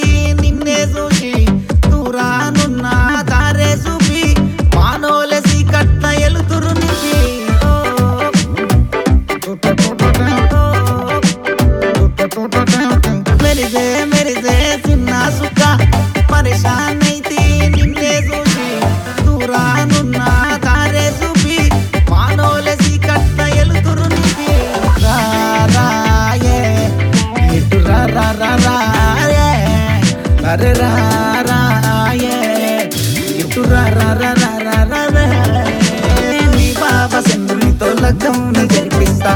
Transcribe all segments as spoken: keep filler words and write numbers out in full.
నిన్నే చూసి దూరానున్న దారే చూపి మానోలసి కట్ల ఎలుతురు నింపి మెరిసే మెరిసే చిన్న సుక్క పరేషాన్ అయితే నిన్నే చూసి దూరానున్న దారే చూపి మానోలసి కట్ల ఎలుతురు నింపి రా రా ఏ ఇటు రా రా రా రా ఏ అరే రా రా ఏ ఇటు రా రా రా రా రా రా రే. నీ బాబా సెందునితో లగ్గం జరిపిస్తా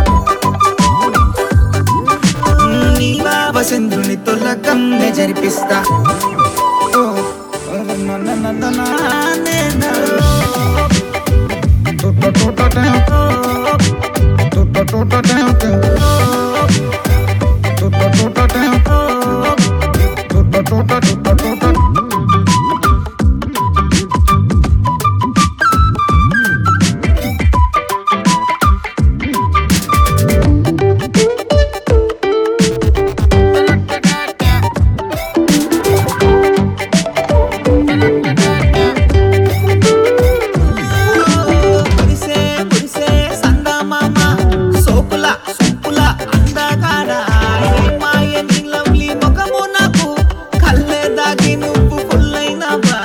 నీ బాబా సెందునితో లగ్గం జరిపిస్తా ఓ మురిసే మురిసే సందమామ సోకుల సొంపుల అందగాడ మాయ నీ లవ్లీ ముఖము నాకు కళ్ళే దాగి నువ్వు ఫుల్లైనవా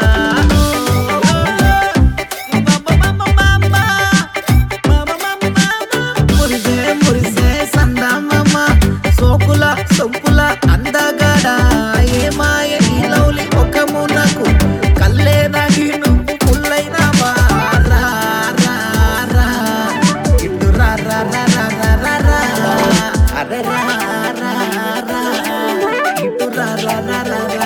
మురిసే మురిసే సందమామ సోకుల సొంపుల అందగాడ ఏ మాయ నీ లవ్లీ ముఖము నాకు కళ్ళే దాగి నువ్వు ఫుల్లైనవా రా రా రా ఇటు రా రా రా రా రా రా రా అరే రా రా రా ఇటు రా రా రా రా